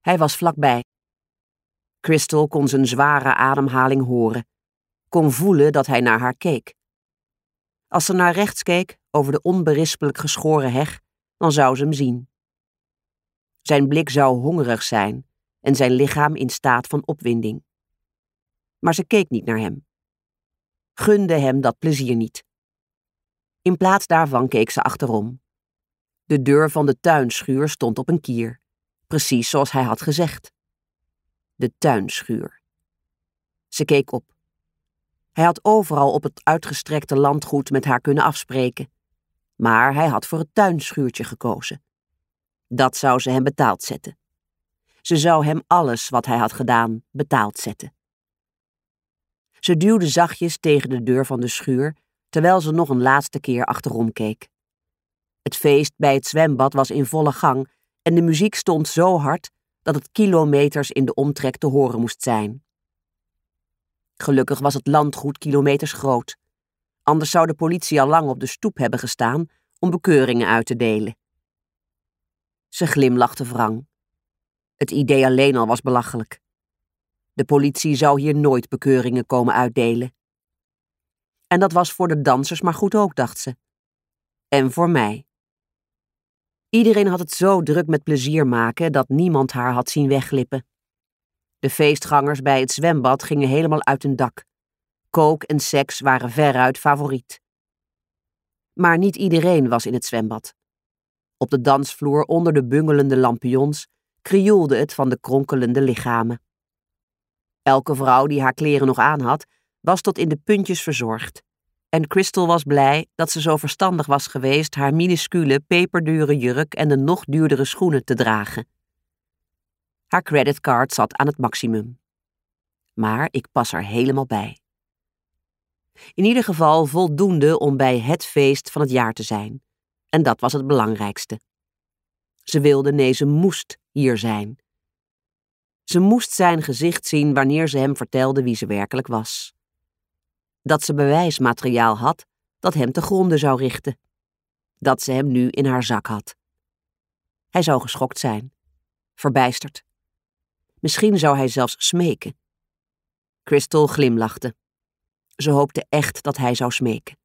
Hij was vlakbij. Crystal kon zijn zware ademhaling horen, kon voelen dat hij naar haar keek. Als ze naar rechts keek, over de onberispelijk geschoren heg, dan zou ze hem zien. Zijn blik zou hongerig zijn en zijn lichaam in staat van opwinding. Maar ze keek niet naar hem. Gunde hem dat plezier niet. In plaats daarvan keek ze achterom. De deur van de tuinschuur stond op een kier, precies zoals hij had gezegd. De tuinschuur. Ze keek op. Hij had overal op het uitgestrekte landgoed met haar kunnen afspreken. Maar hij had voor het tuinschuurtje gekozen. Dat zou ze hem betaald zetten. Ze zou hem alles wat hij had gedaan betaald zetten. Ze duwde zachtjes tegen de deur van de schuur, terwijl ze nog een laatste keer achterom keek. Het feest bij het zwembad was in volle gang en de muziek stond zo hard dat het kilometers in de omtrek te horen moest zijn. Gelukkig was het landgoed kilometers groot. Anders zou de politie al lang op de stoep hebben gestaan om bekeuringen uit te delen. Ze glimlachte wrang. Het idee alleen al was belachelijk. De politie zou hier nooit bekeuringen komen uitdelen. En dat was voor de dansers maar goed ook, dacht ze. En voor mij. Iedereen had het zo druk met plezier maken dat niemand haar had zien wegglippen. De feestgangers bij het zwembad gingen helemaal uit hun dak. Coke en seks waren veruit favoriet. Maar niet iedereen was in het zwembad. Op de dansvloer onder de bungelende lampions krioelde het van de kronkelende lichamen. Elke vrouw die haar kleren nog aan had, was tot in de puntjes verzorgd. En Crystal was blij dat ze zo verstandig was geweest haar minuscule, peperdure jurk en de nog duurdere schoenen te dragen. Haar creditcard zat aan het maximum. Maar ik pas er helemaal bij. In ieder geval voldoende om bij het feest van het jaar te zijn. En dat was het belangrijkste. Ze wilde, nee, ze moest hier zijn. Ze moest zijn gezicht zien wanneer ze hem vertelde wie ze werkelijk was. Dat ze bewijsmateriaal had dat hem te gronde zou richten. Dat ze hem nu in haar zak had. Hij zou geschokt zijn. Verbijsterd. Misschien zou hij zelfs smeken. Crystal glimlachte. Ze hoopte echt dat hij zou smeken.